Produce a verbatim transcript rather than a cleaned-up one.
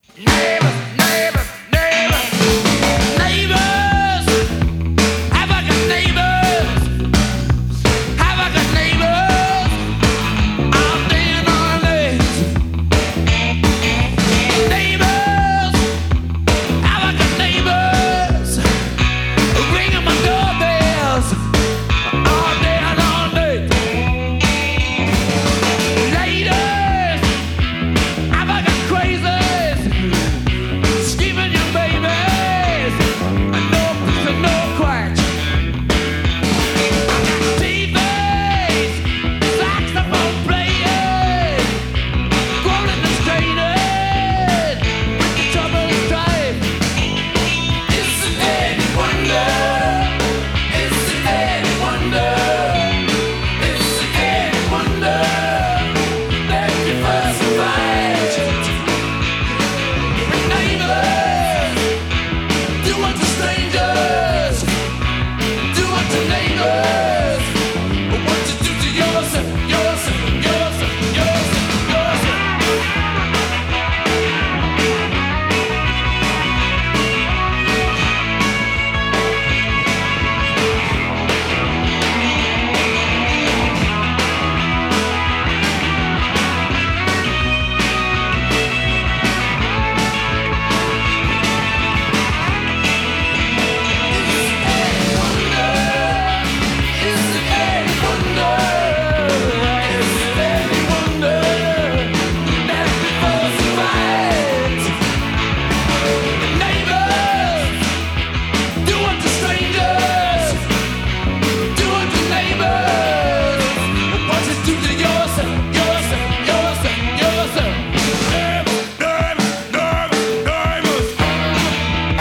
Neighbors, neighbors, neighbors, neighbors. Have I got neighbors? Have I got neighbors? All day and all night. Neighbors, have I got neighbors? Ringing my doorbells all day and all night. Ladies, have I got crazies? Scheming your babies, and no peace and no quiet. I got T Vs, saxophone playing, groaning and straining with the trouble and strife. It's an any wonder. It's an any wonder. It's an any wonder that you first survived. Neighbors, do unto strangers, do unto neighbors what you do to yourself, yourself, yourself, yourself, yourself. It's an any wonder, it's an any wonder that we both survived. Neighbors, do unto strangers, do unto neighbors what you do to yourself, yourself, yourself, yourself. Neighbors, neighbors, neighbors, neighbors.